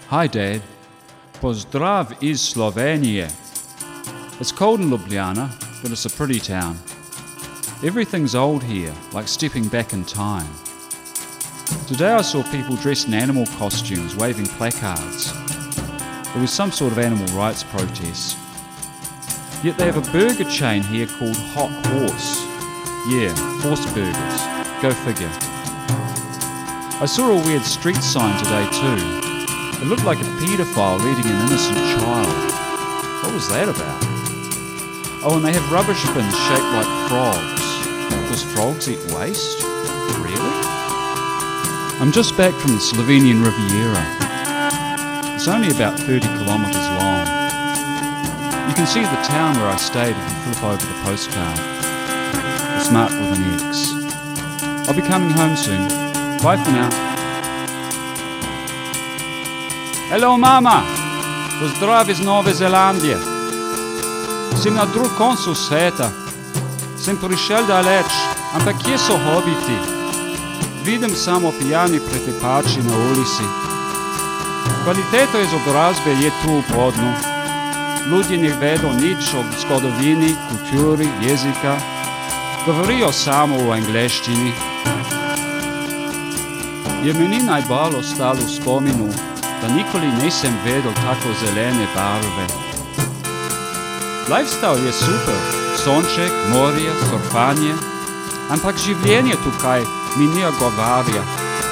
Hi, Dad. Pozdrav iz Slovenije. It's cold in Ljubljana, but it's a pretty town. Everything's old here, like stepping back in time. Today I saw people dressed in animal costumes waving placards. It was some sort of animal rights protest. Yet they have a burger chain here called Hot Horse. Yeah, horse burgers. Go figure. I saw a weird street sign today too. It looked like a paedophile reading an innocent child. What was that about? Oh, and they have rubbish bins shaped like frogs. Because frogs eat waste? Really? I'm just back from the Slovenian Riviera. It's only about 30 kilometres long. You can see the town where I stayed if you flip over the postcard. It's marked with an X. I'll be coming home soon. Bye for now. Hello, Mama! Pozdrav iz Nove Zelandije. Sem na drug koncu sveta. Sem prišel daleč, ampak kje so hobiti? Vidim samo pijani pretepači na ulici. Kvaliteta izobrazbe je tu v podnu. Ljudje ne vedo nič o zgodovini, kulturi, jezika. Govorijo samo v angleščini. Je meni najbolj ostalo v spominu, da nikoli nisem vedel tako zelene barve. Lifestyle je super, sonček, morje, surfanje, ampak življenje tukaj mi ne odgovarja.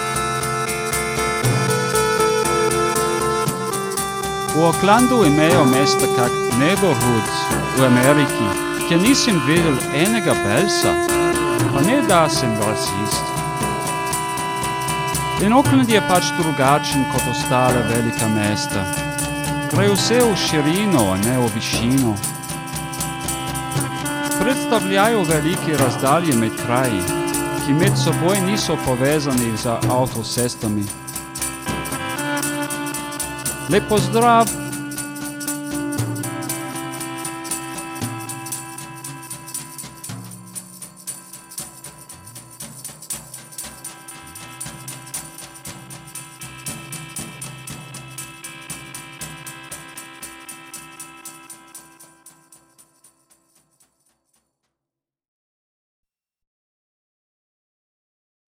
V Aucklandu imajo mesta kak neighborhood v Ameriki, kjer nisem videl enega belsa, pa ne da sem rasist. In Auckland je pač drugačen kot ostale velika mesta. Gre vse v širino, ne v višino. Predstavljajo velike razdalje med kraji, ki med seboj niso povezani z avtocestami. Lep pozdrav!